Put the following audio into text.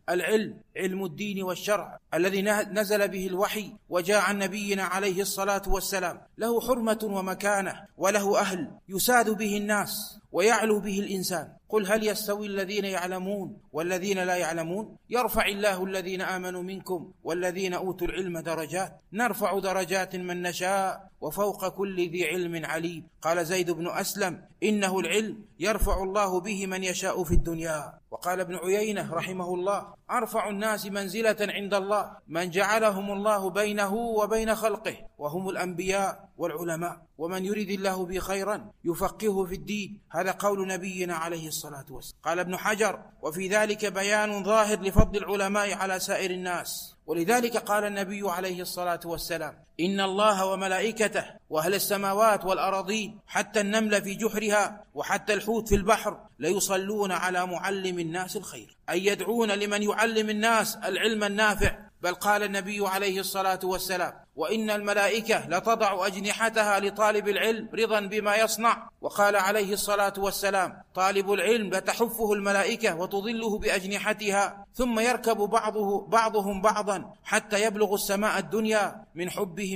العلم علم الدين والشرع الذي نزل به الوحي وجاء عن نبينا عليه الصلاة والسلام، له حرمة ومكانة وله أهل يساد به الناس ويعلو به الإنسان. قل هل يستوي الذين يعلمون والذين لا يعلمون؟ يرفع الله الذين آمنوا منكم والذين أوتوا العلم درجات، نرفع درجات من نشاء وفوق كل ذي علم عليم. قال زيد بن أسلم: إنه العلم يرفع الله به من يشاء في الدنيا. وقال ابن عيينة رحمه الله: أرفع الناس منزلة عند الله من جعلهم الله بينه وبين خلقه، وهم الأنبياء والعلماء، ومن يريد الله به خيرا يفقهه في الدين. هذا قول نبينا عليه الصلاة والسلام. قال ابن حجر: وفي ذلك بيان ظاهر لفضل العلماء على سائر الناس، ولذلك قال النبي عليه الصلاة والسلام: إن الله وملائكته وأهل السماوات والأراضين حتى النمل في جحرها وحتى الحوت في البحر ليصلون على معلم الناس الخير، أي يدعون لمن يعلم الناس العلم النافع. بل قال النبي عليه الصلاة والسلام: وإن الملائكة لتضع أجنحتها لطالب العلم رضا بما يصنع. وقال عليه الصلاة والسلام: طالب العلم لتحفه الملائكة وتظله بأجنحتها، ثم يركب بعضهم بعضا حتى يبلغ السماء الدنيا من حبهم